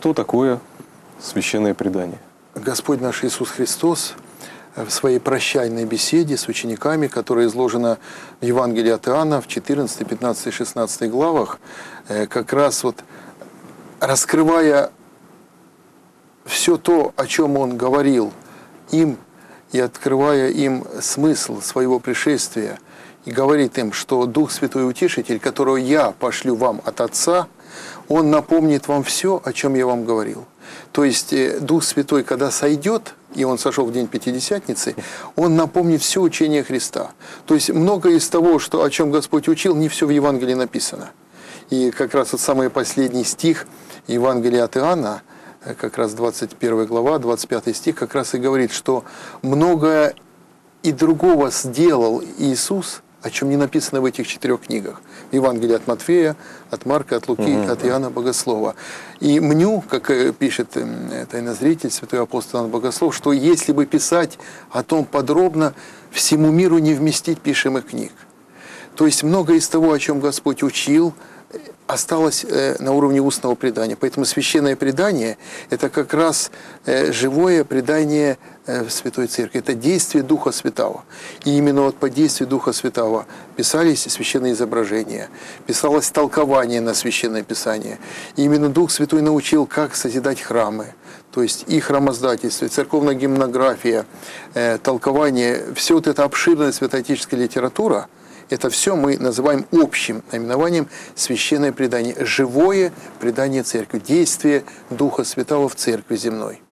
Что такое священное предание? Господь наш Иисус Христос в своей прощальной беседе с учениками, которая изложена в Евангелии от Иоанна в 14, 15, 16 главах, как раз вот раскрывая все то, о чем Он говорил им, и открывая им смысл своего пришествия, и говорит им, что Дух Святой Утешитель, которого я пошлю вам от Отца, Он напомнит вам все, о чем я вам говорил. То есть Дух Святой, когда сойдет, и Он сошел в день Пятидесятницы, Он напомнит все учение Христа. То есть многое из того, о чем Господь учил, не все в Евангелии написано. И как раз вот самый последний стих Евангелия от Иоанна, как раз 21 глава, 25 стих, как раз и говорит, что многое и другого сделал Иисус, о чем не написано в этих 4 книгах. В Евангелии от Матфея, от Марка, от Луки, от Иоанна Богослова. И мню, как пишет тайнозритель, святой апостол Иоанн Богослов, что если бы писать о том подробно, всему миру не вместить пишемых книг. То есть многое из того, о чем Господь учил, осталось на уровне устного предания. Поэтому священное предание – это как раз живое предание в Святой Церкви. Это действие Духа Святого. И именно вот по действию Духа Святого писались священные изображения, писалось толкование на Священное Писание. И именно Дух Святой научил, как созидать храмы. То есть и храмоздательство, и церковная гимнография, толкование, все вот эта обширная святоотеческая литература, это все мы называем общим наименованием священное предание, живое предание церкви, действие Духа Святого в церкви земной.